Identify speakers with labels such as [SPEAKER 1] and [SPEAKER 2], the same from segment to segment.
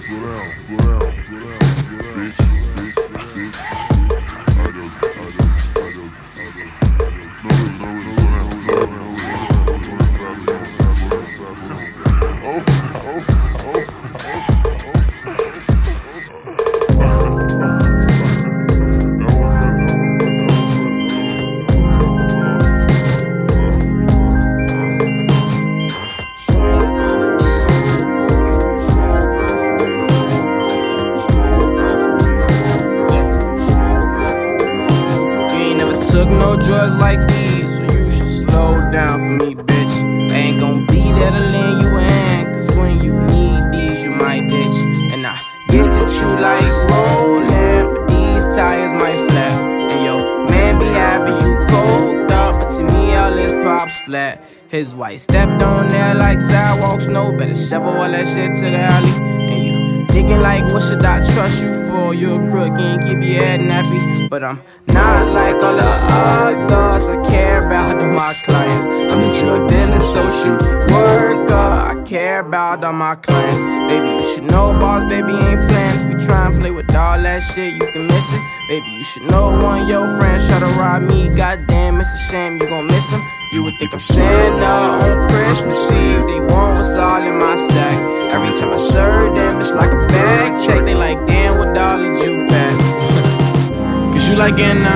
[SPEAKER 1] Took no drugs like these, so you should slow down for me, bitch. I ain't gon' be there to lend you a hand, cause when you need these, you might ditch. And I get that you like rolling, but these tires might flat. And yo, man be having you cold up, but to me all his pops flat. His wife stepped on there like sidewalks, no better shovel all that shit to the alley. And you thinking like, what should I trust you for? You a crook and keep your head nappy. But I'm not like all the others. I care about all my clients. I'm the drug dealer, social worker. I care about all my clients. Baby, you should know, boss, baby ain't playing. If you try and play with all that shit, you can miss it. Baby, you should know one of your friends try to rob me. Goddamn, it's a shame you gon' miss him. You would think I'm Santa on Christmas Eve. They want what's all in my sack. Every time I serve them, it's like a bag check. They like, damn, what all did you pack? Cause you like getting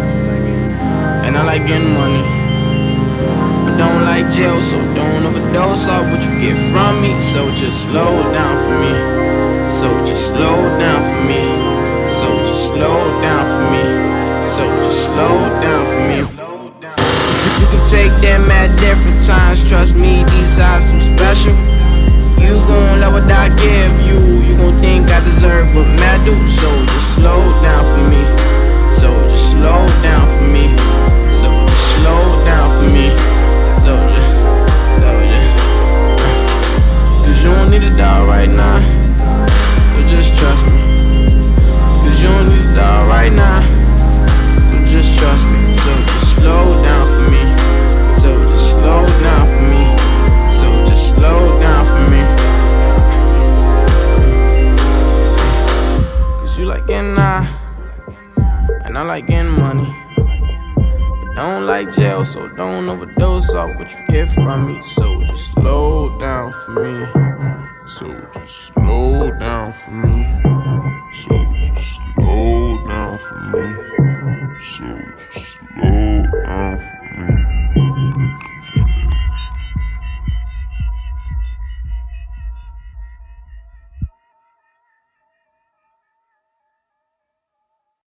[SPEAKER 1] and I like getting money. But don't like jail, so don't overdose off what you get from me. So just slow down for me. So just slow down for me. So just slow down for me. So just slow down for me. You can take them at different times. Trust me, these eyes too special. You gon' love what I give you. You gon' think I deserve what I do. So just slow down for me. So just slow down for me. So just slow down for me. So just. Cause you don't need a dog right now. So just trust me. Cause you don't need a dog right now. So just trust me. So just slow down for me. So just slow down for me. So just slow down for me. Cause you like getting and I like getting money. But don't like jail, so don't overdose off what you get from me. So just slow down for me. So just slow down for me. So just slow down for me. So just slow down for me.